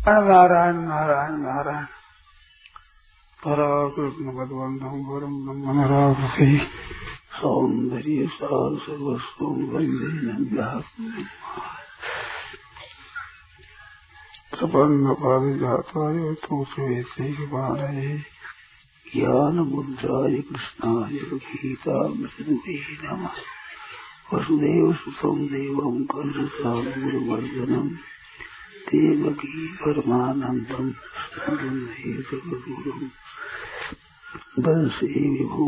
नारायण नारायण नारायण पराकृष्ण भगवंतम परम ब्रह्म नरावृति सौंदर्य सार सर्वस्व वंदे प्रपन्न पारिजाताय तुष्वेशे ज्ञान मुद्राय कृष्णाय गीतामृते नमः। वसुदेव सुतं देवं कंसचानूरमर्दनम् देवकी परमानन्दं गुरुं वंशे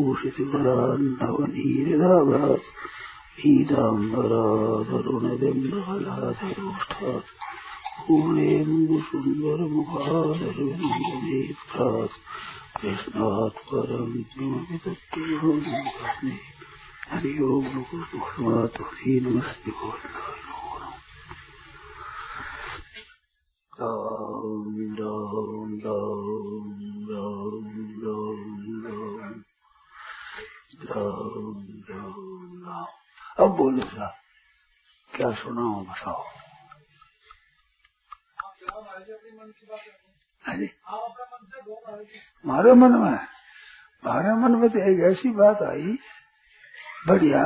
विभूषितवरान्नवनीरदाभात् पीताम्बराधरुणबिम्बालाधरोष्ठात् पूर्णेन्दुसुन्दरमुखादरविन्दनेत्रात् कृष्णात् परं किमपि तत्त्वं नास्मि। हरि ओम नमस्ते नमस्ते राम राम राम राम राम राम राम राम। अब बोलो साहब, क्या सुनाओ बताओ। हमारे मन में तो एक ऐसी बात आई बढ़िया,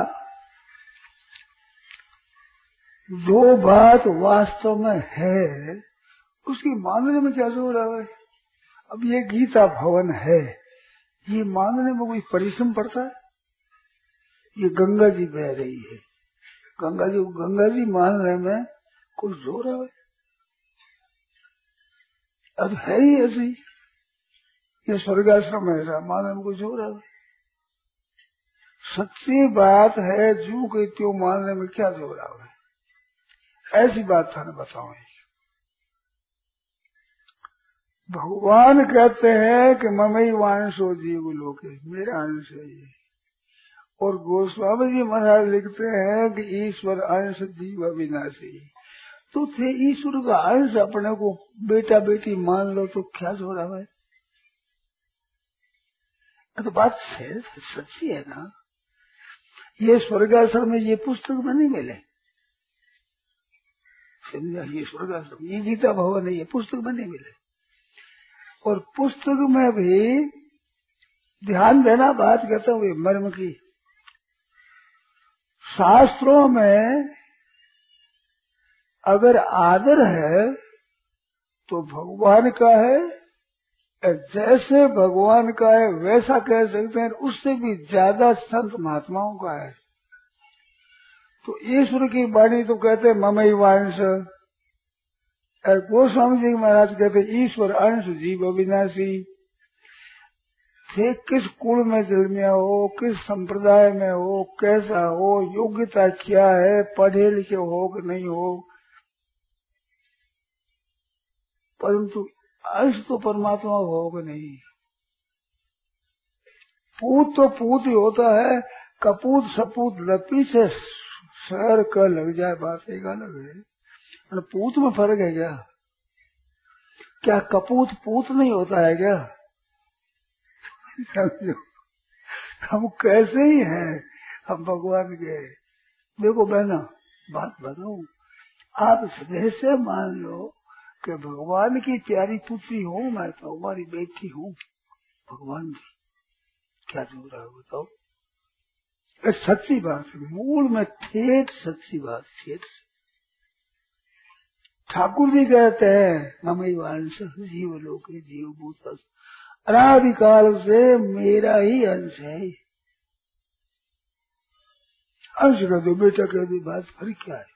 जो बात वास्तव में है उसकी मानने में क्या जोर है। अब ये गीता भवन है, ये मानने में कोई परिश्रम पड़ता है। ये गंगा जी बह रही है, गंगा जी मानने में कोई जोर है। अब है ही ऐसी, ये स्वर्गाश्रम है, मानने में कोई जोर है। सच्ची बात है, जू के त्यों मानने में क्या जोर है। ऐसी बात थाने बताओ। भगवान कहते हैं कि ममई वांशो जीव लोके, मेरा अंश है ये। और गोस्वामी जी महाराज लिखते हैं कि ईश्वर अंश जीव अविनाशी। तो थे ईश्वर का अंश अपने को बेटा बेटी मान लो तो क्या जोड़ा है। तो बात सच्ची है ना। ये स्वर्गाश्रम में ये पुस्तक में नहीं मिले, समझा। ये स्वर्गाश्रम, ये गीता भवन है, ये पुस्तक में नहीं मिले। और पुस्तक में भी ध्यान देना, बात कहता हूँ मर्म की। शास्त्रों में अगर आदर है तो भगवान का है, जैसे भगवान का है वैसा कह सकते हैं, उससे भी ज्यादा संत महात्माओं का है। तो ईश्वर की वाणी तो कहते हैं ममई वांश। गोस्वामी जी महाराज कहते ईश्वर अंश जीव अविनाशी। थे किस कुल में जन्मिया हो, किस संप्रदाय में हो, कैसा हो, योग्यता क्या है, पढ़े लिखे हो कि नहीं हो, परंतु अंश तो परमात्मा हो कि नहीं। पूत तो पूत ही होता है, कपूत सपूत लपी से शहर का लग जाए, बात एक अलग है। पूत में फर्क है क्या? क्या कपूत पूत नहीं होता है क्या? समझो, हम कैसे ही हैं, हम भगवान के। देखो बहना, बात बताऊं, आप हृदय से मान लो कि भगवान की प्यारी पुत्री हूँ मैं, तो हमारी बेटी हूँ भगवान की। क्या जोर रहा है बताओ। सच्ची बात है, मूल में ठेठ सच्ची बात, ठेठ। ठाकुर जी कहते हैं ममई वांश जीव लोके जीव भूत, अनादिकाल से मेरा ही अंश है। अंश कह दो, बेटा कह दो, बात फर्क क्या है।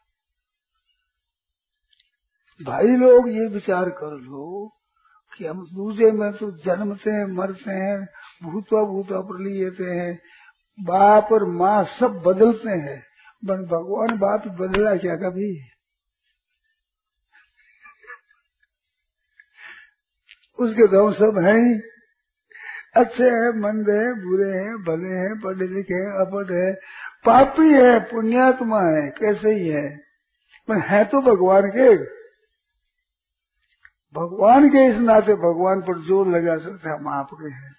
भाई लोग ये विचार कर लो कि हम दूसरे में तो जन्मते हैं, मरते हैं, भूतवा पर लेते हैं, बाप और माँ सब बदलते हैं, बन भगवान बाप बदला क्या कभी? उसके दो सब हैं ही, अच्छे हैं, मंद है, बुरे हैं, भले हैं, पढ़े लिखे हैं, अपढ़ है, पापी है, पुण्यात्मा है, कैसे ही है, पर है तो भगवान के। भगवान के इस नाते भगवान पर जोर लगा सकते हम आपके हैं।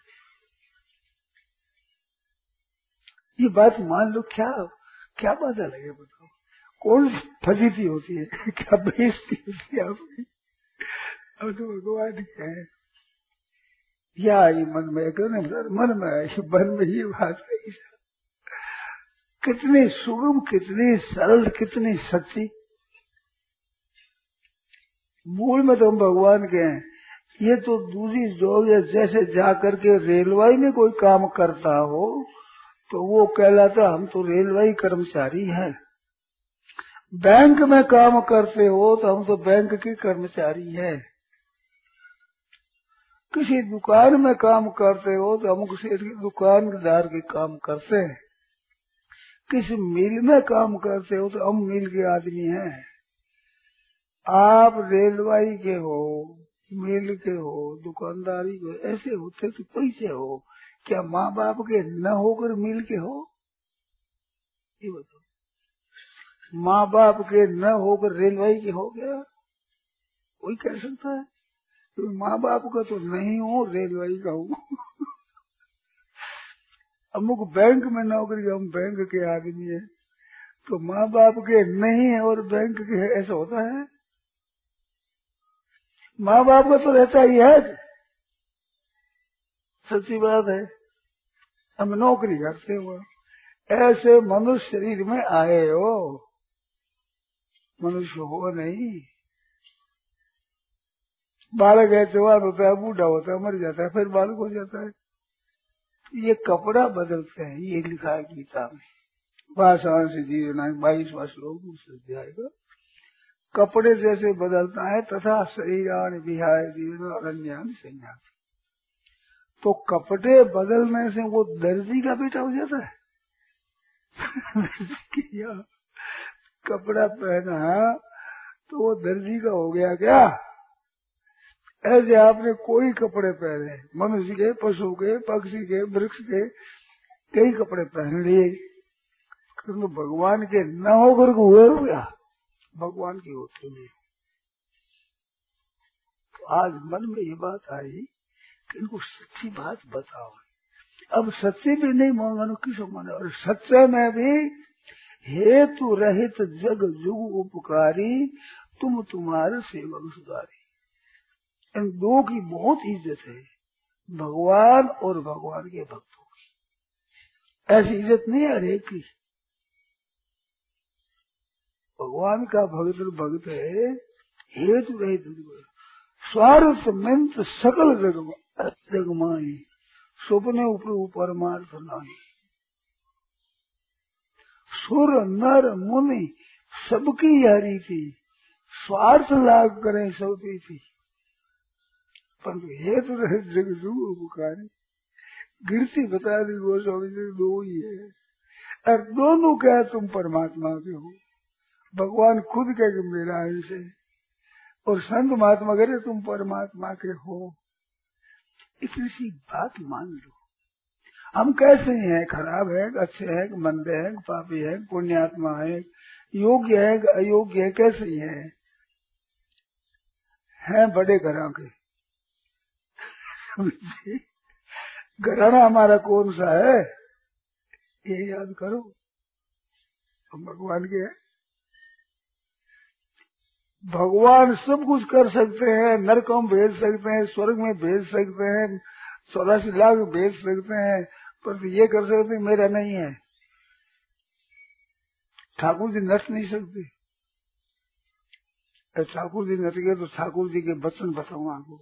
ये बात मान लो, क्या क्या बात अलग है बताओ। कौन सी फजीती होती है, क्या बेइज्जती होती है आपकी। अब तो भगवान क्या है या ये मन में मन में है, मन में ये बात है। कितनी सुगम, कितनी सरल, कितनी सच्ची। मूल में तो हम भगवान के हैं। ये तो दूसरी जो है, जैसे जाकर के रेलवे में कोई काम करता हो तो वो कहलाता हम तो रेलवे कर्मचारी हैं। बैंक में काम करते हो तो हम तो बैंक के कर्मचारी हैं। किसी दुकान में काम करते हो तो हम किसी दुकानदार के काम करते हैं। किसी मिल में काम करते हो तो हम मिल के आदमी हैं। आप रेलवाई के हो, मिल के हो, दुकानदारी के, ऐसे होते तो कैसे हो? क्या माँ बाप के न होकर मिल के हो? ये बताओ। माँ बाप के न होकर रेलवाई के हो गया? कोई कह सकता है? तो माँ बाप का तो नहीं हो, रेलवाई का हूँ। अमुक बैंक में नौकरी, हम बैंक के आदमी है, तो माँ बाप के नहीं है और बैंक के है, ऐसा होता है? माँ बाप का तो रहता ही है। सच्ची बात है। हम नौकरी करते हो, ऐसे मनुष्य शरीर में आए हो, मनुष्य हो नहीं। बालक है, जवान होता है, बूढ़ा होता है, मर जाता है, फिर बालक हो जाता है। ये कपड़ा बदलते हैं, ये लिखा है गीता में। भाषा से जीवना 22वां श्लोक में आएगा। कपड़े जैसे बदलता है तथा शरीरान विहाय जीवन अरण्यान संज्ञा। तो कपड़े बदलने से वो दर्जी का बेटा हो जाता है। कपड़ा पहना तो वो दर्जी का हो गया क्या? ऐसे आपने कोई कपड़े पहने, मनुष्य के, पशु के, पक्षी के, वृक्ष के, कई कपड़े पहन लिए, तो भगवान के न होकर को हुए हो क्या? भगवान के होते हुए। तो आज मन में ये बात आई कि इनको सच्ची बात बताओ। अब सच्चे भी नहीं मानो, किसको मानो? और सच्चे में भी हेतु रहित जग जुग उपकारी, तुम तुम्हारे सेवक सुधारी। इन दो की बहुत इज्जत है, भगवान और भगवान के भक्तों की। ऐसी इज्जत नहीं है हर एक की। भगवान का भक्त है, हेतु रहित स्वार्थ मंत सकल जगमाई, स्वप्ने ऊपर परमार्थ नाही। सुर नर मुनि सबकी यारी थी, स्वार्थ लाभ करें सबकी थी, परंतु हेतु रहित जग जुग उपकारी। गिरती बता दी गोस्वामी जी, दो ही है, और दोनों क्या तुम परमात्मा के हो। भगवान खुद कह के मेरा अंश है, और संत महात्मा करे तुम परमात्मा के हो। इतनी सी बात मान लो। हम कैसे हैं? खराब है, अच्छे हैं, मंदे हैं, पापी है, पुण्यात्मा है, योग्य है, अयोग्य है, कैसे हैं बड़े घरों के। घराना हमारा कौन सा है, ये याद करो। हम भगवान के हैं। भगवान सब कुछ कर सकते हैं, नरकों में भेज सकते हैं, स्वर्ग में भेज सकते हैं, 84 लाख भेज सकते हैं, पर ये कर सकते मेरा नहीं है। ठाकुर जी नच नहीं सकते। ठाकुर जी नच गए तो ठाकुर जी के वचन बताऊंगा आपको।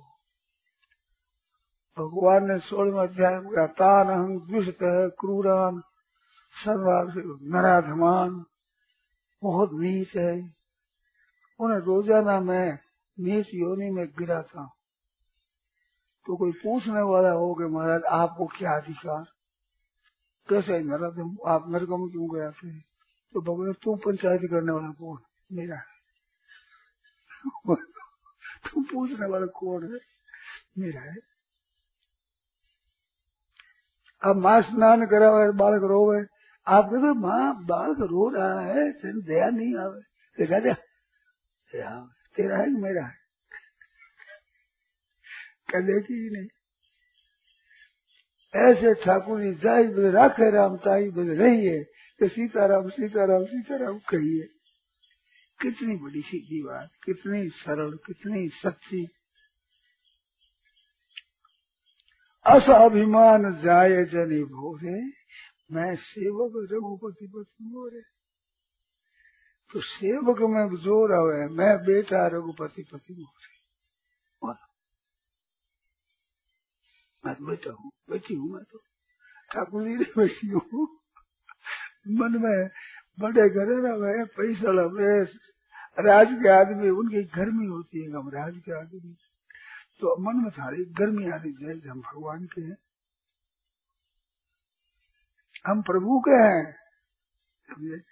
भगवान ने 16वें अध्याय में कहा, तान अहं द्विषत क्रूरान सर्वार्थ नराधमान, बहुत नीच है। उन्हें रोजाना मैं नीच योनि में गिरा था। तो कोई पूछने वाला हो कि महाराज आपको क्या अधिकार, कैसे नराधम, आप नरकों में क्यों गया थे? तो भगवान, तू पंचायत करने वाला कौन? मेरा है। तू पूछने वाला कौन है? मेरा है। अब माँ स्नान करा हुआ बालक रो गए, आप कहते माँ बालक रो रहा है, तेरी दया नहीं आवे, राजा तेरा है कि मेरा है? कह देखी ही नहीं। ऐसे ठाकुर जी जाई बजे राखे राम ताई बजे रही है, तो सीताराम सीताराम सीताराम कहिए। कितनी बड़ी सीधी बात, कितनी सरल, कितनी सच्ची। असाभिमान जाए जनी भोरे, मैं सेवक रघुपति पति मोरे। तो सेवक में जोर आवे, मैं बेटा रघुपति पति मोरे। मैं तो बेटा हूँ, बेटी हूँ, मैं तो ठाकुर जी ने बेटी हूँ। मन में बड़े घरेरा में पैसा लगे राज के आदमी, उनकी गर्मी होती है, हम राज के आदमी, तो मन में सारी गर्मी आनी चाहिए। हम भगवान के हैं, हम प्रभु के हैं, समझे?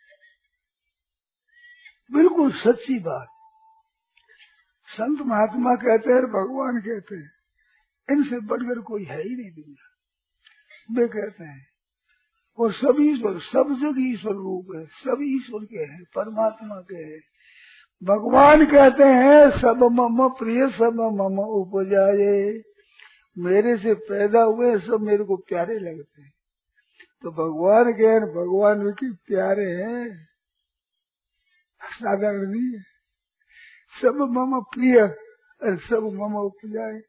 बिल्कुल सच्ची बात। संत महात्मा कहते हैं, भगवान कहते हैं, इनसे बढ़कर कोई है ही नहीं दुनिया। वे कहते हैं, और सब ईश्वर, सब जग ईश्वर रूप है, सब ईश्वर के हैं, परमात्मा के हैं। भगवान कहते हैं, सब मम प्रिय सब मम उपजाए, मेरे से पैदा हुए सब मेरे को प्यारे लगते हैं। तो भगवान के हैं, भगवान भी प्यारे हैं, साधारण नहीं है। सब मम प्रिय और सब मम उपजाए।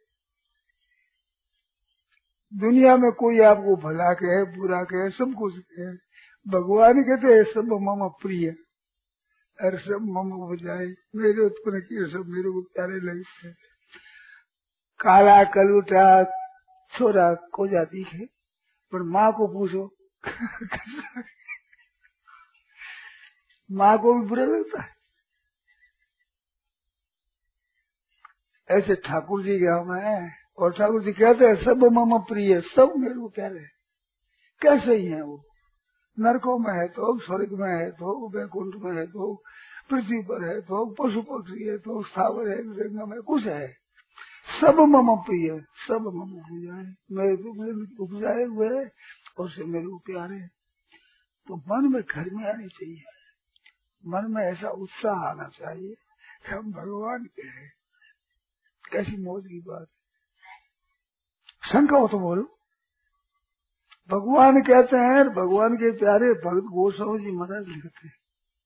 दुनिया में कोई आपको भला कहे, बुरा कहे, सब कुछ कहे, भगवान कहते हैं सब मम प्रिय और सब मम उपजाए, मेरे उत्पन्न किए सब मेरे को प्यारे लगते हैं। काला कलूटा छोरा को जाती है, पर माँ को पूछो माँ को भी बुरा लगता है। ऐसे ठाकुर जी के हम हैं, और ठाकुर जी कहते हैं सब मम प्रिय, सब मेरे को प्यारे। कैसे ही है वो, नरकों में है तो, स्वर्ग में है तो, वैकुंठ में है तो, पृथ्वी पर है तो, पशु पक्षी है तो, स्थावर है, गंगा में कुछ है, सब मम प्रिय, सब मम उपजाए, मेरे उपजाए हुए और से मेरे को प्यारे। तो मन में गर्मी आनी चाहिए, मन में ऐसा उत्साह आना चाहिए कि हम भगवान के हैं। कैसी मौज की बात। शंका हो तो बोलो। भगवान कहते हैं, भगवान के प्यारे भक्त गोस्वामी जी महाराज लिखते हैं,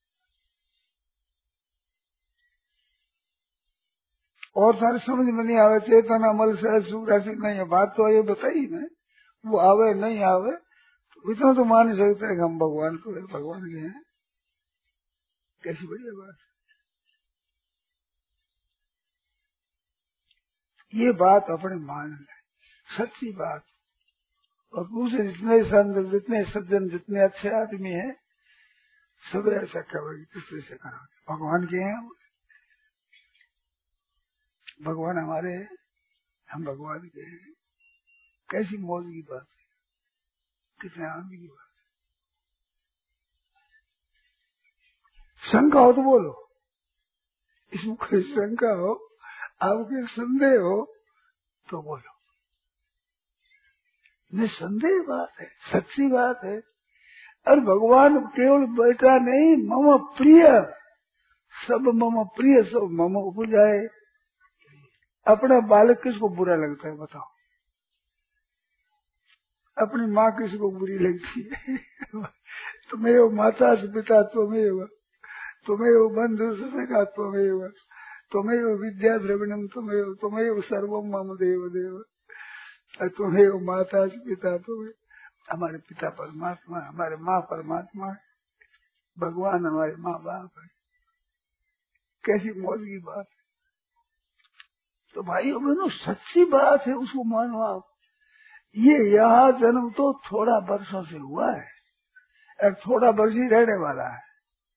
और सारे समझ में नहीं आवे, चेतन अमल से सुरासी नहीं है, बात तो ये बताई ना, वो आवे नहीं आवे तो इतना तो मान सकते हैं कि हम भगवान को, भगवान के हैं। कैसी बढ़िया बात। ये बात अपने मान लें, सच्ची बात। और दूसरे जितने संत, जितने सज्जन, जितने अच्छे आदमी हैं, सब ऐसा करोगे, किस तरह से करोगे, भगवान के हैं, भगवान हमारे हैं, हम भगवान के हैं। कैसी मौज की बात है, कितने आनंद की बात। शंका हो तो बोलो, इसमें कोई शंका हो, आपके संदेह हो तो बोलो। निसंदेह बात है, सच्ची बात है। और भगवान केवल बेटा नहीं, मम प्रिय, सब मम प्रिय, सब मम उपजाए। अपना बालक किसको बुरा लगता है बताओ? अपनी माँ किसको बुरी लगती है? तुम्हें माता से पिता त्वमेव, तुम्हें बंधु सखा त्वमेव, तुम्हें विद्या द्रविणम तुम्हें, तुम्हें सर्वम मम देव देव, तुम्हें माता से पिता तुम्हें। हमारे पिता परमात्मा, हमारे माँ परमात्मा है, भगवान हमारे माँ बाप है। कैसी मौज की बात है। तो भाइयों बहनों, सच्ची बात है, उसको मानो आप। ये यहाँ जन्म तो थोड़ा वर्षों से हुआ है, और थोड़ा वर्ष ही रहने वाला है।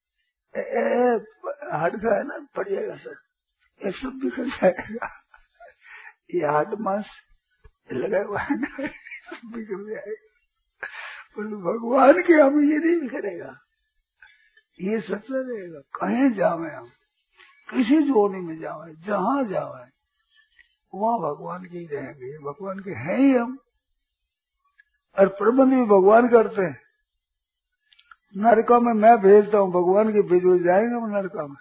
हटका है ना, पड़ जाएगा सर, ये सब बिखर जाएगा। ये हाथ मांस लगा हुआ है ना, बिखर जाएगा। पर भगवान के हम ये नहीं बिखरेगा, ये सच्चा रहेगा। कहीं जावे हम, किसी जोड़ी में जावे, जहाँ जावे वहाँ भगवान के ही रहेंगे, भगवान के हैं ही हम। और प्रबंध भी भगवान करते हैं। नरका में मैं भेजता हूँ, भगवान के भेजो जाएंगे हम नरका में।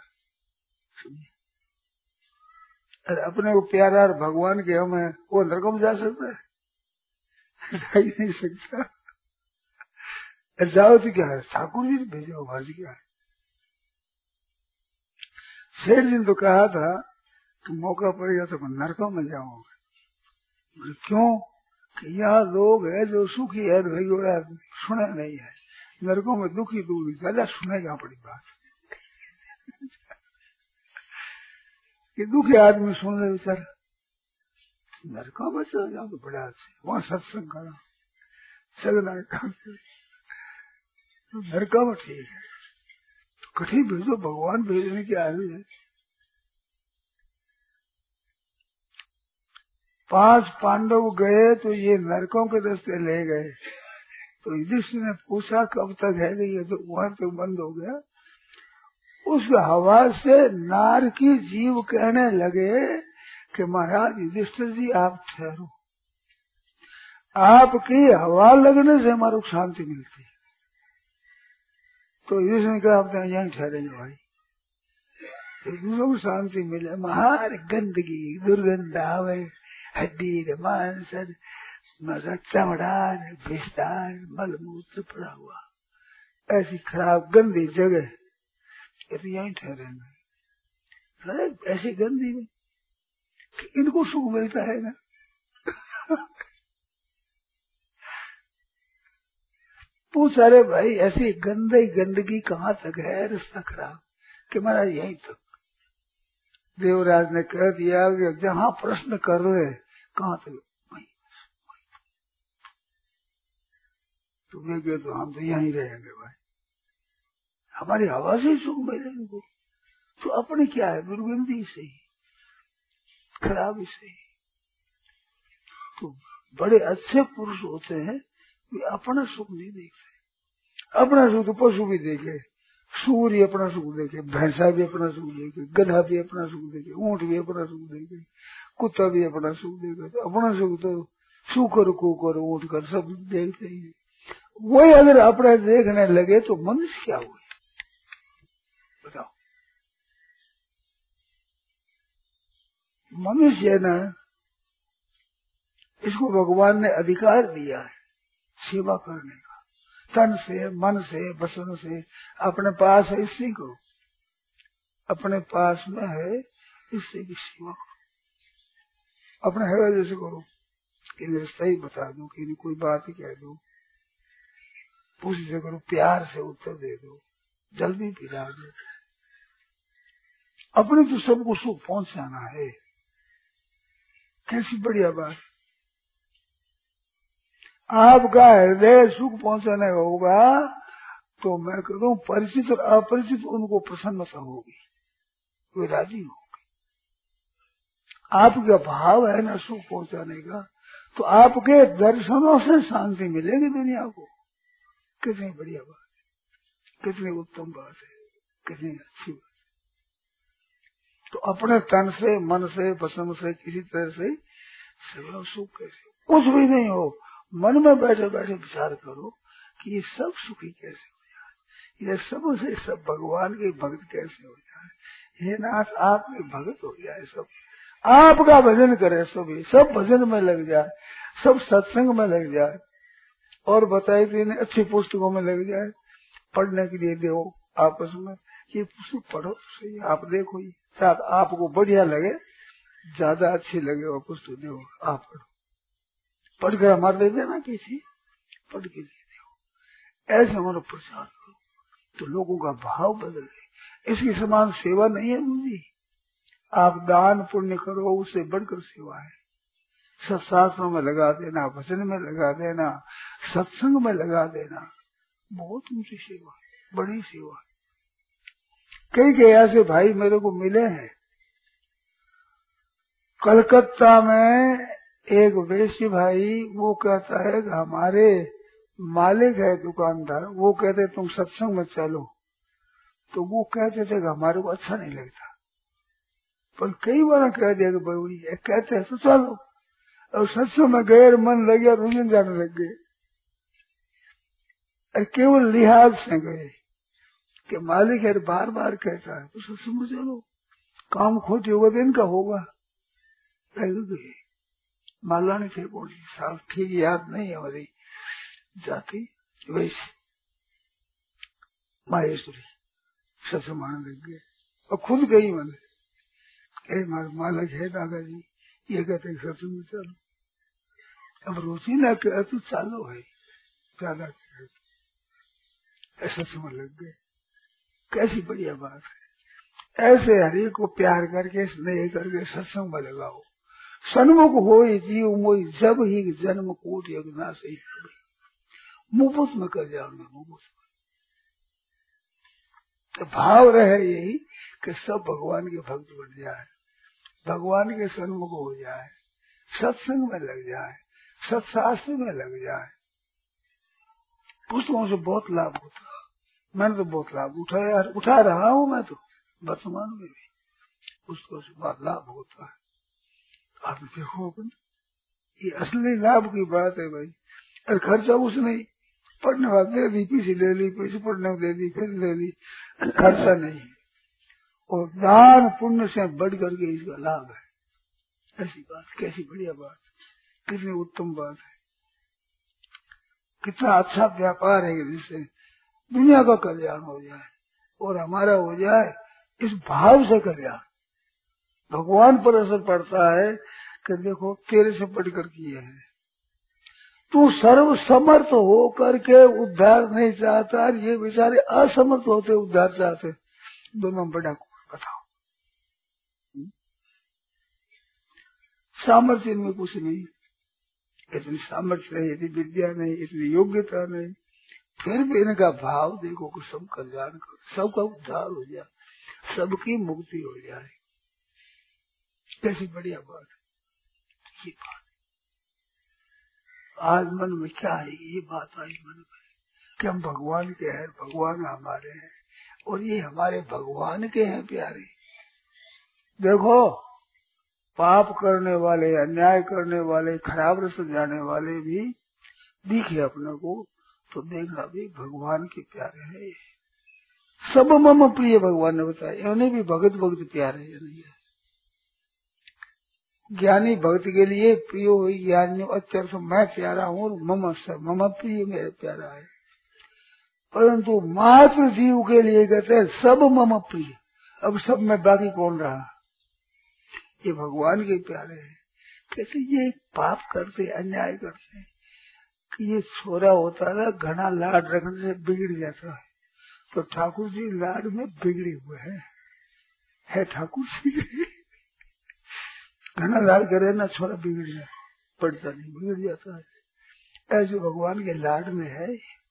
अरे अपने को प्यारा भगवान के हम है, वो नरका में जा सकता है? जा ही नहीं सकता। जाओ तो क्या है, ठाकुर जी ने भेजो, भर्ज क्या है। शेर जी ने तो कहा था कि मौका पड़ेगा तो मैं नरकों में जाऊंगा। क्यों? कि यहाँ लोग है जो सुखी है भाई सुने नहीं है, नरकों में दुखी दूर ज्यादा सुनेगा बड़ी बात कि दुखी आदमी सुन ले सर नरकों में चल जाओ तो बड़ा अच्छे वहां सत्संग करो चलना तो नरकों में ठीक है। तो कठिन भेजो भगवान भेजने की आदमी है। 5 पांडव गए तो ये नरकों के रास्ते ले गए। तो युधिष्ठिर ने पूछा कब तक है ये, तो वहां तक बंद हो गया। उस हवा से नार की जीव कहने लगे कि महाराज युधिष्ठिर जी आप ठहरो, आपकी हवा लगने से हमारे को शांति मिलती है। तो युधिष्ठिर ने कहा आप तो यहीं ठहरेंगे भाई, दूसरों को शांति मिले। महार गंदगी दुर्गंध आवे, हड्डी मांस चमड़ा विस्तार मलमूत्र पड़ा हुआ, ऐसी खराब गंदी जगह तो यहीं ठहरेंगे। ऐसी गंदी में इनको सुख मिलता है ना पूछ अरे भाई ऐसी गंदगी कहाँ तक है, रास्ता खराब कि महाराज यहीं तक। देवराज ने कह दिया कि जहाँ प्रश्न कर रहे कहाँ तक, तुम्हें कह तो हम तो यहीं रहेंगे भाई, हमारी हवा से ही सुख मिलेंगे। तो अपनी क्या है दुर्गंधी से ही खराबी से ही। तो बड़े अच्छे पुरुष होते हैं वे अपना सुख नहीं देखते। अपना सुख तो पशु भी देखे, सूर्य अपना सुख देखे, भैंसा भी अपना सुख देखे, गधा भी अपना सुख देखे, ऊंट भी अपना सुख देखे, कुत्ता भी अपना सुख देखे। तो अपना सुख तो सूकर कुकर ऊंट कर सब देखते ही। वही अगर अपना देखने लगे तो मनुष्य क्या हुए बताओ। मनुष्य है ना, इसको भगवान ने अधिकार दिया है सेवा करने का, तन से मन से वचन से। अपने पास है इसी को, अपने पास में है इससे की सेवा करो। अपने है जैसे करो कि सही बता दो, कि कोई बात ही कह दो, पूछ से करो, प्यार से उत्तर दे दो, जल्दी पिला दो। अपने तो सबको सुख पहुंचाना है, कैसी बढ़िया बात। आपका हृदय सुख पहुंचाने होगा तो मैं कहूँ परिचित और अपरिचित उनको प्रसन्नता होगी, वे राजी होंगे। आपका भाव है ना सुख पहुंचाने का, तो आपके दर्शनों से शांति मिलेगी दुनिया को। कितनी बढ़िया बात है, कितनी उत्तम बात है, कितनी अच्छी बात है। तो अपने तन से मन से वचन से किसी तरह से सेवा सुख कैसे, कुछ भी नहीं हो, मन में बैठे बैठे विचार करो कि ये सब सुखी कैसे हो जाए, ये सब से सब भगवान के भक्त कैसे हो जाए। हे नाथ आपके भक्त हो जाए, सब आपका भजन करे, सब भजन में लग जाए, सब सत्संग में लग जाए, और बताए तो इन्हें अच्छी पुस्तकों में लग जाए, पढ़ने के लिए दो आपस में। ये पुस्तक पढ़ो तो सही, आप देखो ये शायद आपको बढ़िया लगे, ज्यादा अच्छी लगे वो पुस्तक दो, आप पढ़ो, पढ़कर हमारे दे देना, किसी पढ़ के दे दो। ऐसे हमारा प्रचार करो तो लोगों का भाव बदले। इसकी समान सेवा नहीं है मुझे। आप दान पुण्य करो, उससे बढ़कर सेवा है। सत्शास्त्रों में लगा देना, भजन में लगा देना, सत्संग में लगा देना, बहुत ऊंची सेवा है, बड़ी सेवा है। कई ऐसे भाई मेरे को मिले हैं। कलकत्ता में एक वैश्य भाई, वो कहता है कि हमारे मालिक है दुकानदार, वो कहते तुम सत्संग में चलो, तो वो कहते थे कि हमारे को अच्छा नहीं लगता, पर कई बार कह दिया कि भाई कहते हैं तो चलो, और सत्संग में गए, मन लग गया, रुझन जाने लग गए। केवल लिहाज से गए कि मालिक है बार बार कहता है तो सत्संग में चलो, काम खोटी होगा तो इनका होगा। गए मालानी थे बोली साहब, ठीक याद नहीं है हमारी जाति, वैसे माहेश्वरी सत्संग मानने लग गए, और खुद गई मैंने मालिक है दादाजी, ये कहते सत्संग में चलो। अब रुचि न करे तो चालू है, ज्यादा ऐसा समझ लग गए। कैसी बढ़िया बात है। ऐसे हरि को प्यार करके स्नेह करके सत्संग में लगाओ। सन्मुख हो जीव मोई जब ही जन्म कोट यज्ञ से मुफ्त में कर जाओगे, मुफ्त में। तो भाव रहे यही कि सब भगवान के भक्त बन जाए, भगवान के सन्मुख हो जाए, सत्संग में लग जाए, सत्शास्त्र में लग जाए। पुस्तकों से बहुत लाभ होता है। मैंने तो बहुत लाभ उठाया, उठा रहा हूँ मैं तो वर्तमान में भी पुस्तकों से बहुत लाभ होता है। आप देखो अपन, ये असली लाभ की बात है भाई। अरे खर्चा कुछ नहीं, पढ़ने वाले दे दी, पीछे ले ली, पीछे पढ़ने दे दी, फिर ले ली, खर्चा नहीं है। और दान पुण्य से बढ़ करके इसका लाभ है। ऐसी बात, कैसी बढ़िया बात, कितनी उत्तम बात है, कितना अच्छा व्यापार है जिससे दुनिया का कल्याण हो जाए और हमारा हो जाए, इस भाव से कल्याण। भगवान पर असर पड़ता है कि देखो तेरे से बढ़कर किए हैं, तू सर्व समर्थ हो करके उद्धार नहीं चाहता, ये बेचारे असमर्थ होते उद्धार चाहते, दोनों बड़ा बताओ। सामर्थ्य इनमें कुछ नहीं, इतनी सामर्थ्य नहीं, इतनी विद्या नहीं, इतनी योग्यता नहीं, फिर भी इनका भाव देखो कि सब कल्याण कर, सबका उद्धार हो जाए, सबकी मुक्ति हो जाए। कैसी बढ़िया बात है। ये बात आज मन में क्या है, ये बात आई मन में कि हम भगवान के हैं, भगवान हमारे हैं और ये हमारे भगवान के हैं प्यारे। देखो पाप करने वाले, अन्याय करने वाले, खराब रास्ते जाने वाले भी दिखे अपने को तो देखना भी भगवान के प्यारे हैं। सब मम प्रिय भगवान ने बताया, इन्हें भी भगत भक्त प्यारे है नहीं है। ज्ञानी भक्त के लिए प्रिय हुई ज्ञानियों अत्यर्थ मैं प्यारा हूँ और मम प्रिय मेरे प्यारा है, परंतु मात्र जीव के लिए कहते हैं सब मम प्रिय। अब सब में बाकी कौन रहा, ये भगवान के प्यारे हैं। कैसे ये पाप करते, अन्याय करते, कि ये छोरा होता है घना लाड रखने से बिगड़ जाता है, तो ठाकुर जी लाड में बिगड़े हुए है ठाकुर जी। घना लाड करे ना छोरा बिगड़ जाए, पड़ता नहीं, बिगड़ जाता है। ऐसे भगवान के लाड में है,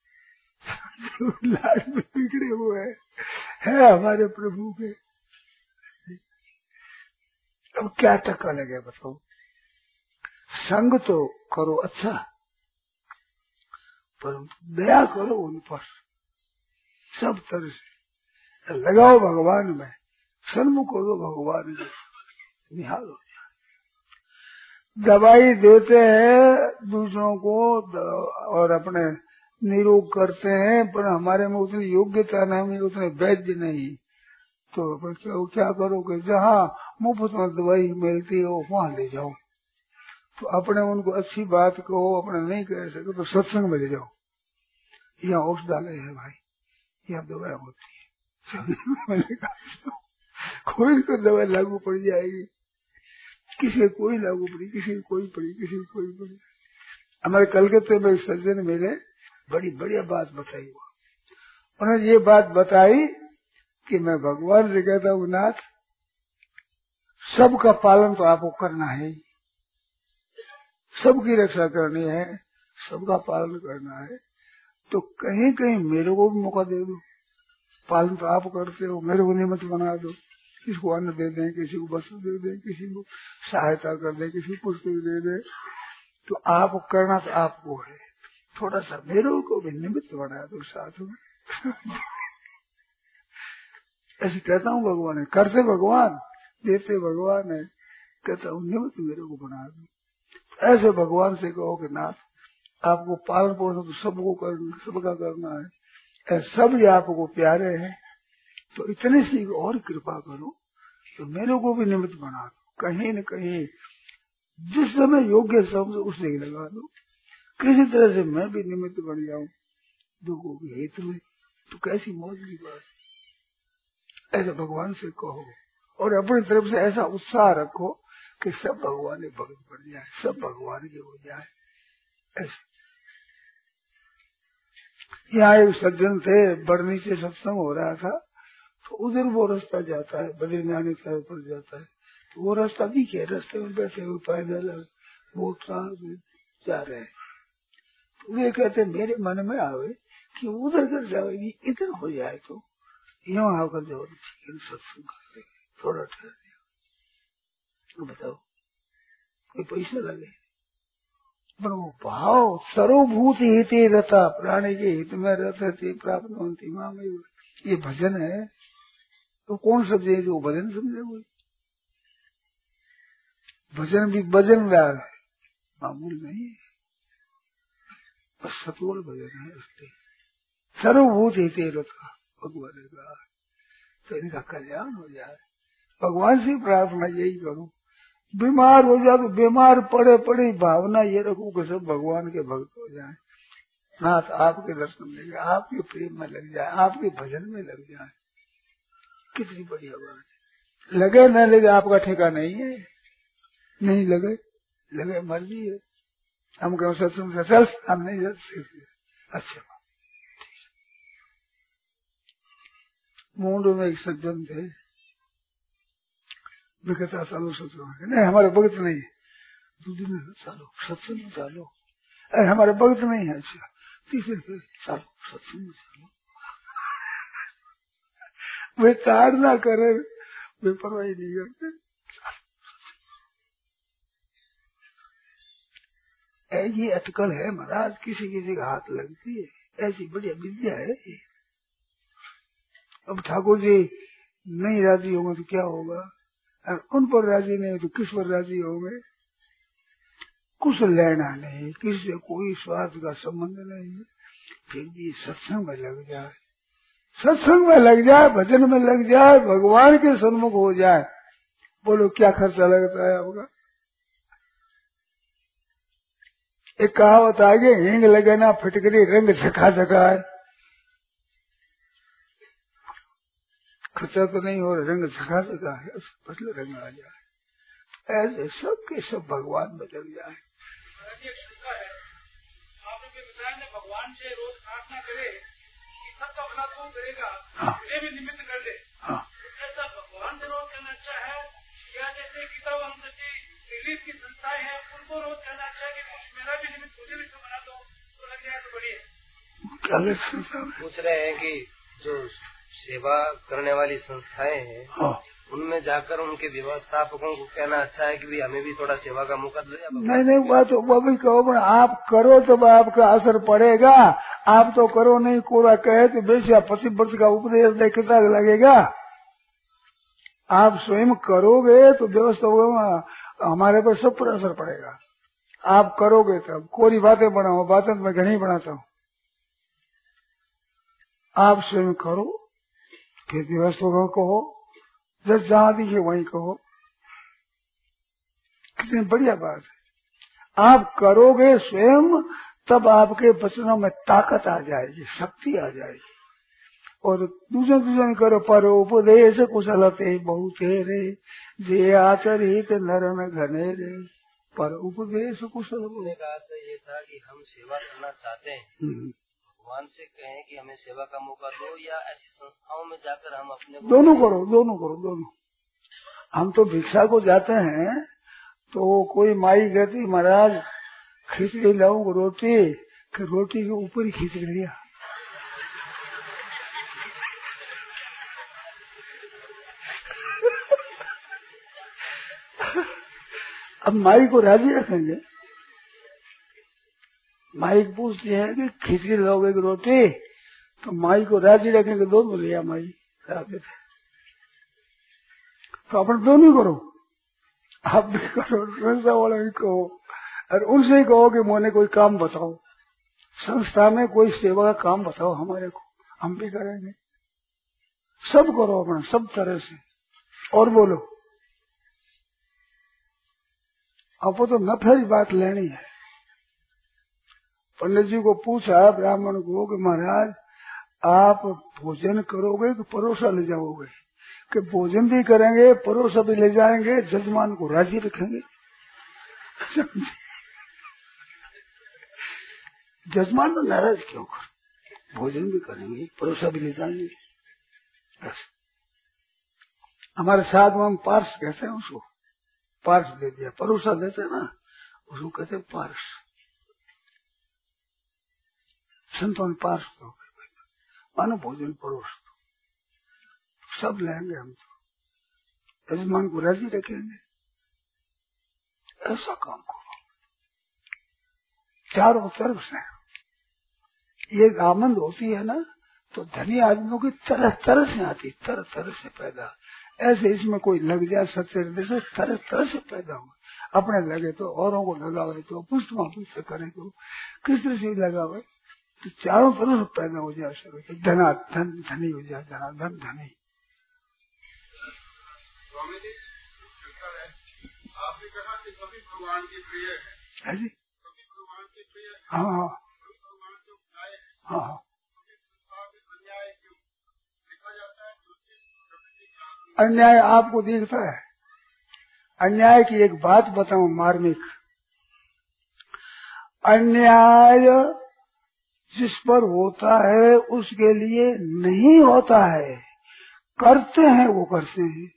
लाड में बिगड़े हुए है हमारे प्रभु के। अब क्या टक्का लगे बताओ। संग तो करो अच्छा, परंतु दया करो उन पर, सब तरह से लगाओ भगवान में, सन्मुख करो भगवान में, निहालो। दवाई देते हैं दूसरों को और अपने निरोग करते हैं, पर हमारे में उतनी योग्यता नहीं, उतने वैद्य नहीं, तो क्या करोगे, जहाँ मुफ्त में दवाई मिलती हो वहाँ ले जाओ। तो अपने उनको अच्छी बात कहो, अपने नहीं कह सके तो सत्संग में ले जाओ, यहाँ औषधालय है भाई, यहाँ दवाई होती है। कोई को दवाई लागू पड़ जाएगी, किसी को कोई लागू पड़ी, किसी को कोई पड़ी, किसी को कोई पड़ी। हमारे कलकत्ते में सज्जन मिले, बड़ी बढ़िया बात बताई वो, उन्होंने ये बात बताई कि मैं भगवान से कहता हूँ नाथ, सबका पालन तो आपको करना है, सबकी रक्षा करनी है, सबका पालन करना है, तो कहीं कहीं मेरे को भी मौका दे दो, पालन तो आप करते हो, मेरे को निमित्त बना दो, किसी को अन्न दे दें, किसी को वस्त्र दे दें, किसी को सहायता कर दें, किसी को पुस्तक दे दें, तो आप करना तो आपको है, थोड़ा सा मेरे को भी निमित्त बना दो साथ में। ऐसे कहता हूँ भगवान है, करते भगवान, देते भगवान है, कहता हूँ निमित्त मेरे को बना दो। ऐसे भगवान से कहो कि नाथ आपको पालन पोषण तो सबको करना, सबका करना है, सब ये आपको प्यारे हैं, तो इतने सी और कृपा करो तो मेरे को भी निमित्त बना दो, कहीं न कहीं जिस समय योग्य समझो उसे ही लगा दो, किसी तरह से मैं भी निमित्त बन जाऊं लोगों के हित में, तो कैसी मौज की बात। ऐसा भगवान से कहो और अपनी तरफ से ऐसा उत्साह रखो कि सब भगवान के भक्त बन जाए, सब भगवान के हो जाए, यहाँ एक सज्जन थे, बड़नी से सत्संग हो रहा था, तो उधर वो रास्ता जाता है, बद्रीनाथ साहब पर जाता है, तो वो रास्ता भी क्या, रास्ते में बैठे हुए पैदल बोट जा रहे हैं। तो वे कहते मेरे मन में आवे कि उधर कर जाएगी, इधर हो जाए तो यहाँ आकर जाओ, ठीक है सत्संग कर लेंगे, थोड़ा ठहर दिया। तो बताओ कोई पैसा लगे, पर वो भाव सर्वभूत हित रथा, प्राणी के हित में रहते प्राप्त होती माँ में, ये भजन है। तो कौन समझे जो भजन समझे, कोई भजन भी भजन व्याग है, मामूल नहीं है, बस सतोल भजन है। इसलिए सर्वभूत हित रथा भगवान ने कहा, तो इनका कल्याण हो जाए। भगवान से प्रार्थना यही करूं, बीमार हो जाए तो बीमार पड़े पड़े भावना ये रखूं कि सब भगवान के भक्त हो जाए, नाथ आपके दर्शन में जाए, आपके प्रेम में लग जाए, आपके भजन में लग जाए। कितनी बढ़िया बात है। लगे न लगे आपका ठेका नहीं है, नहीं लगे लगे मर्जी है। हम कहो सत्संग से चल, हम नहीं जाते। अच्छा, मुंडू में एक सज्जन थे, विकता चालू सत्संग, नहीं हमारे भक्त नहीं है, दूसरे में चालो सत्संग चालो, अरे हमारे भक्त नहीं है। अच्छा, तीसरे से चालो सत्संग चालो, वे ताड़ना करे, वे परवाही नहीं करते। ये अटकल है महाराज, किसी किसी का हाथ लगती है, ऐसी बढ़िया विद्या है। अब ठाकुर जी नहीं राजी होंगे तो क्या होगा, और उन पर राजी नहीं तो किस पर राजी होंगे। कुछ लेना नहीं, किसी से कोई स्वार्थ का संबंध नहीं, फिर भी सत्संग में लग जाए, सत्संग में लग जाए, भजन में लग जाए, भगवान के सन्मुख हो जाए। बोलो क्या खर्चा लगता है आपका। एक कहावत आगे, हींग लगे ना फिटकरी रंग झका झका है, खर्चा तो नहीं हो रहा, रंग झका झका है, बदले रंग आ जाए। ऐसे सब के सब भगवान में लग जाए। भगवान से रोज प्रार्थना करे कि सबका भला कौन करेगा, उन्हें भी निमित्त कर दे। ऐसा भगवान से रोज करना अच्छा है, या जैसे गीता जैसी रिलीफ की संस्थाएं हैं उनको रोज करना अच्छा है कि कुछ मेरा भी निमित्त मुझे भी बना दो तो लग जाए तो बढ़िया। पूछ रहे हैं कि जो सेवा करने वाली संस्थाएं हैं उनमें जाकर उनके व्यवस्थापकों को कहना अच्छा है कि भी हमें भी थोड़ा सेवा का मौका दे। नहीं बात वो भी कहो, आप करो तब आपका असर पड़ेगा, आप तो करो नहीं, कोरा कहे तो बेसिया 25 वर्ष का उपदेश दे कितना लगेगा। आप स्वयं करोगे तो व्यवस्था हमारे पर सब पर असर पड़ेगा। आप करोगे तब, कोरी बातें बनाओ, बातें मैं घनी बनाता हूँ, आप स्वयं करो, फिर व्यवस्था कहो, जब जहाँ दीजिए वहीं कहो। कितनी बढ़िया बात है। आप करोगे स्वयं तब आपके वचनों में ताकत आ जाएगी, शक्ति आ जाएगी। और दूसरे करो, पर उपदेश कुशलते बहुत रे, जे आचरित नरन घने रे, पर उपदेश कुशल। ये था कि हम सेवा करना चाहते हैं, भगवान से कहें कि हमें सेवा का मौका दो, या ऐसी संस्थाओं में जाकर हम अपने दोनों करो। हम तो भिक्षा को जाते हैं तो कोई माई कहती महाराज खिचड़ी लाऊं रोटी, कि रोटी के ऊपर ही खिचड़ी लिया। अब माई को राजी रखेंगे, माई पूछती है कि खिचड़ी लाओगे कि रोटी, तो माई को राजी रखेंगे, दोनों लिया माई राजी थे। तो अपन दोनों करो, आप भी करो, संस्था वाला भी कहो, और उनसे ही कहो कि मोने कोई काम बताओ, संस्था में कोई सेवा का काम बताओ हमारे को, हम भी करेंगे। सब करो अपना, सब तरह से। और बोलो, आपको तो नफे की बात लेनी है। पंडित जी को पूछा ब्राह्मण को कि महाराज आप भोजन करोगे कि परोसा ले जाओगे, कि भोजन भी करेंगे परोसा भी ले जाएंगे, जजमान को राजी रखेंगे। जजमान तो नाराज क्यों कर, भोजन भी करेंगे, परोसा भी ले जाएंगे। हमारे साथ में हम पार्स कहते हैं उसको, पार्स दे दिया, परोसा देते हैं ना, उसको कहते हैं पार्स। संतों ने पार्स तो मानो भोजन परोस दो, सब लेंगे हम तो, यजमान को राजी रखेंगे। ऐसा काम करो चारों तरफ से। ये आमंद होती है ना, तो धनी आदमियों की तरह तरह से आती, तरह तरह से पैदा। ऐसे इसमें कोई लग जाए सत्य से, तरह तरह से पैदा हो। अपने लगे तो औरों को लगावे, तो पुष्टमा पुष्ट करे तो किस तरह से लगावे, तो चारों तरफ से पैदा हो जाए सके। धना धन धनी हो जाए, धना धन धनी। स्वामी जी, आपने कहा कि सभी भगवान की प्रिय है जी, सभी भगवान की प्रिय है। हाँ हाँ, भगवान जो बुलाए हैं, हाँ हाँ, अन्याय क्यों देखा जाता है? अन्याय आपको दिखता है? अन्याय की एक बात बताऊं मार्मिक, अन्याय जिस पर होता है उसके लिए नहीं होता है, करते हैं वो करते हैं।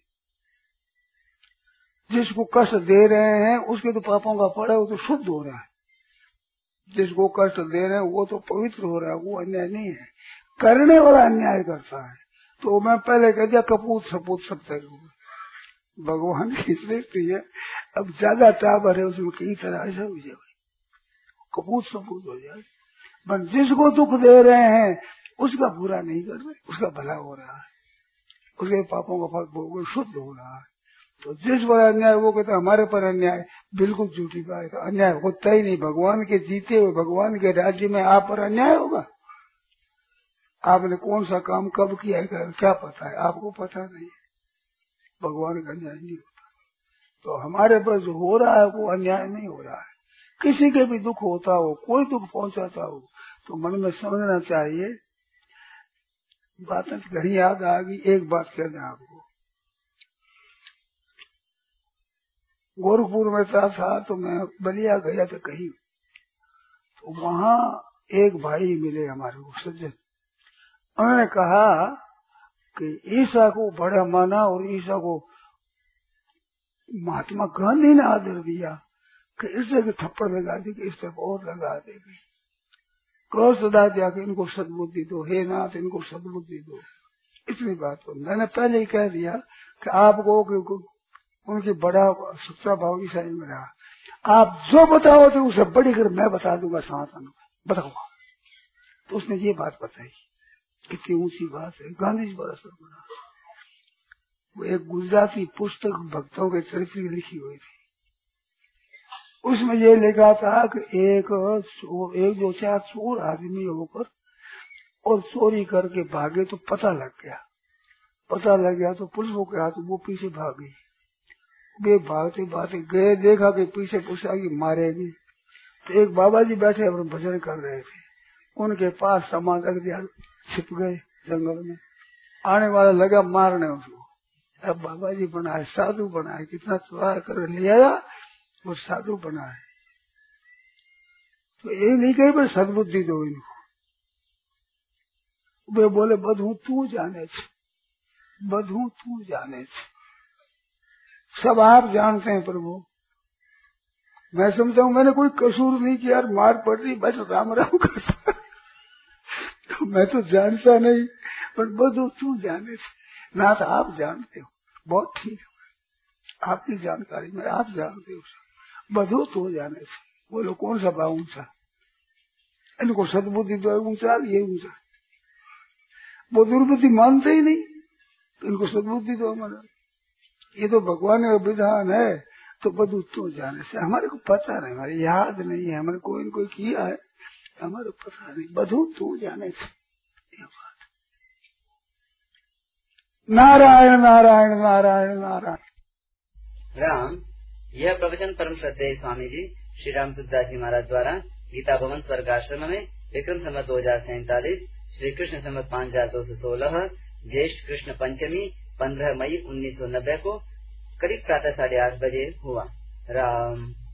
जिसको कष्ट दे रहे हैं उसके तो पापों का फल है, वो तो शुद्ध हो रहा है। जिसको कष्ट दे रहे हैं वो तो पवित्र हो रहा है, वो अन्याय नहीं है। करने वाला अन्याय करता है। तो मैं पहले कह दिया कपूत सपूत सब तक भगवान की सृष्टि है, अब ज्यादा टावर है उसमें कई तरह ऐसा हो जाए, कपूत सपूत हो जाए। पर जिसको दुख दे रहे हैं उसका बुरा नहीं कर रहे, उसका भला हो रहा है, उसके पापों का फल शुद्ध हो रहा है। तो जिस पर अन्याय वो कहते हमारे पर अन्याय, बिल्कुल झूठी बात है। अन्याय होता ही नहीं। भगवान के जीते हुए भगवान के राज्य में आप पर अन्याय होगा? आपने कौन सा काम कब किया है क्या पता है? आपको पता नहीं है। भगवान का अन्याय नहीं होता। तो हमारे पर जो हो रहा है वो अन्याय नहीं हो रहा है। किसी के भी दुख होता हो, कोई दुख पहुंचाता हो, तो मन में समझना चाहिए। बातें घड़ी याद आ गई, एक बात कहना आपको। गोरखपुर में था तो मैं बलिया गया था कहीं, तो वहाँ एक भाई मिले हमारे को सज्जन। उन्होंने कहा कि ईसा को बड़ा माना और ईसा को महात्मा गांधी ने आदर दिया कि इस जगह थप्पड़ लगा दी कि इस तरफ और लगा देगी। क्रोध सदा दिया कि इनको सद्बुद्धि दो, हे नाथ इनको सद्बुद्धि दो। इतनी बात को मैंने पहले ही कह दिया कि आपको उनकी बड़ा सच्चा भाव ईसाई में रहा। आप जो बताओ तो उसे बड़ी कर मैं बता दूंगा, सनातन बताऊंगा। तो उसने ये बात बताई, कितनी ऊंची बात है। गांधी जी बड़ा असर बना। वो एक गुजराती पुस्तक भक्तों के चरित्र की लिखी हुई थी। उसमें ये लिखा था कि एक जो चार चोर आदमी होकर और चोरी करके भागे तो पता लग गया तो पुलिस को कहा तो वो पीछे भाग गई। वे भागते भागते गए, देखा कि पीछे पुलिस आगे मारेगी। तो एक बाबा जी बैठे और भजन कर रहे थे, उनके पास सामान रख दिया, छिप गए जंगल में। आने वाला लगा मारने उसको। अब बाबा जी बनाए, साधु बनाए, कितना चुरा कर ले आया वो साधु बनाए। तो ये नहीं कही पर सद्बुद्धि दो इनको। वे बोले बधू तू जाने, बधू तू जाने। सब आप जानते हैं प्रभु। मैं समझता हूँ मैंने कोई कसूर नहीं किया, मार पड़ रही बस राम राम करता। तो मैं तो जानता नहीं, पर बधू तू जाने ना तो आप जानते हो। बहुत ठीक है, आपकी जानकारी में आप जानते हो। बधू तू जाने से बोलो कौन सा भाव ऊंचा? इनको सद्बुद्धि दो ऊंचा, ये ऊंचा। वो दुर्बुद्धि मानते ही नहीं, तो इनको सद्बुद्धि दो हमारा। ये तो भगवान का विधान है। तो बधू तू जाने से हमारे को पता नहीं, हमारी याद नहीं है, हमारे कोई न कोई किया है, हमारे पता नहीं। बधू तू जाने से ये बात। नारायण नारायण नारायण नारायण राम। यह प्रवचन परम श्रद्धेय स्वामी जी श्री राम सुखदास जी महाराज द्वारा गीता भवन स्वर्ग आश्रम में विक्रम संवत 2047 श्री कृष्ण संवत 5216 ज्येष्ठ कृष्ण पंचमी 15 मई 1990 को करीब प्रातः 8:30 बजे हुआ। राम।